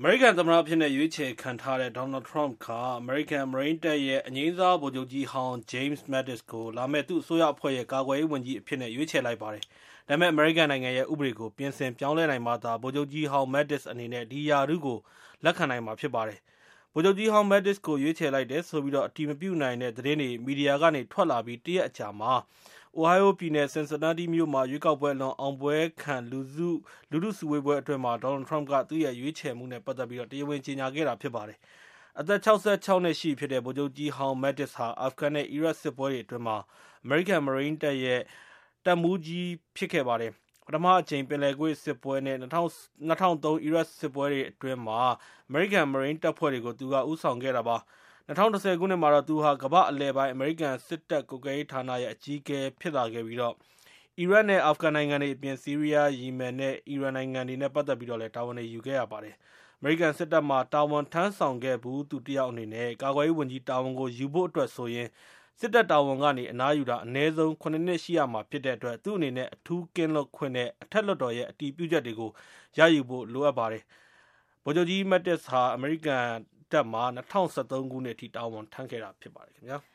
မေရိကန်သမ္မတအဖြစ်နဲ့ရွေးချယ်ခံထားတဲ့ Donald Trump ကအမေရိကန်မရိန်းတပ်ရဲ့အငြိမ်းစားဗိုလ်ချုပ်ကြီးဟောင်း James Mattis ကိုလာမယ့်သူ့အစိုးရအဖွဲ့ရဲ့ကာကွယ်ရေးဝန်ကြီးအဖြစ်နဲ့ရွေးချယ်လိုက်ပါတယ်။ဒါပေမဲ့အမေရိကန်နိုင်ငံရဲ့ဥပဒေကိုပြင်ဆင်ပြောင်းလဲနိုင်မှသာဗိုလ်ချုပ်ကြီးဟောင်း Mattis အနေနဲ့ဒီရာထူးကိုလက်ခံနိုင်မှာဖြစ်ပါတယ်။ဗိုလ်ချုပ်ကြီးဟောင်း Mattis ကိုရွေးချယ်လိုက်တယ်ဆိုပြီးအတည်မပြုနိုင်တဲ့သတင်းတွေမီဒီယာကနေထွက်လာပြီးတရက်အကြာမှာ Ohio ပြည်နယ် Cincinnati မြို့မှာရွေးကောက်ပွဲလွန်အောင်ပွဲခံလူထုစုဝေးပွဲအတွင်းမှာ Donald Trump ကသူ့ရဲ့ရွေးချယ်မှုနဲ့ပတ်သက်ပြီးတရားဝင်ကြေညာခဲ့တာဖြစ်ပါတယ်။အသက်66နှစ်ရှိဖြစ်တဲ့ဗိုလ်ချုပ်ကြီးဟောင်း Mattis ဟာအာဖဂန်နဲ့အီရတ်စစ်ပွဲတွေအတွင်းမှာအမေရိကန်မရိန်းတပ်ရဲ့တပ်မှူးကြီးဖြစ်ခဲ့ပါတယ်။ပထမအကြိမ်ပင်လယ်ကွေ့စစ်ပွဲနဲ့2003အီရတ်စစ်ပွဲတွေအတွင်းမှာအမေရိကန်မရိန်းတပ်ဖွဲ့တွေကိုသူကဦးဆောင်ခဲ့တာပါ။2010ခုနှစ်မှာတော့သူဟာကမ္ဘာ့အလယ်ပိုင်းအမေရိကန်စစ်တပ်ကွပ်ကဲရေးဌာနရဲ့အကြီးအကဲဖြစ်လာခဲ့ပြီးအီရတ်နဲ့အာဖဂန်နိုင်ငံတွေအပြင်ဆီးရီးယား၊ယီမင်နဲ့အီရန်နိုင်ငံတွေနဲ့ပတ်သက်ပြီးလည်းတာဝန်တွေယူခဲ့ရပါတယ်။အမေရိကန်စစ်တပ်မှာတာဝန်ထမ်းဆောင်ခဲ့ဘူးသူတယောက်အနေနဲ့ကာကွယ်ရေးဝန်ကြီးတာဝန်ကိုယူဖို့အတွက်ဆိုရင်စစ်တပ်တာဝန်ကနေအနားယူတာအနည်းဆုံး9နှစ်ရှိရမှာဖြစ်တဲ့အတွက်သူ့အနေနဲ့အထူးကင်းလွတ်ခွင့်နဲ့အထက်လွှတ်တော်ရဲ့အတည်ပြုချက်တွေကိုရယူဖို့လိုအပ်ပါတယ်။ဗိုလ်ချုပ်ကြီး Mattis ဟာအမေရိကန်တပ်မှာ2013ခုနှစ်အထိတာဝန်ထမ်းခဲ့တာဖြစ်ပါတယ်ခင်ဗျာ။